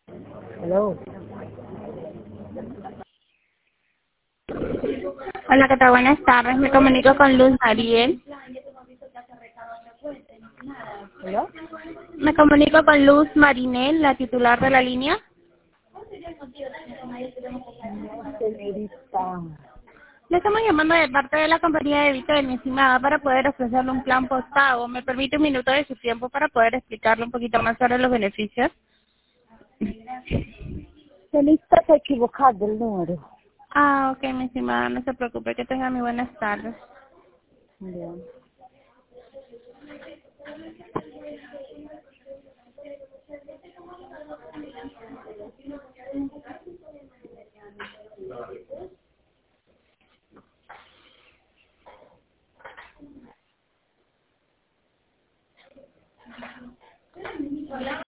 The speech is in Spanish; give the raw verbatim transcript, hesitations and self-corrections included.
Hello. Hola, ¿qué tal? Buenas tardes. Me comunico con Luz Mariel. Hello. Me comunico con Luz Marinel, la titular de la línea. Señorita. Le estamos llamando de parte de la compañía de Vita de mi estimada para poder ofrecerle un plan postpago. ¿Me permite un minuto de su tiempo para poder explicarle un poquito más sobre los beneficios? Señorita, está equivocado el número. Ah, ok, mi estimada, no se preocupe, que tenga muy buenas tardes. Bien.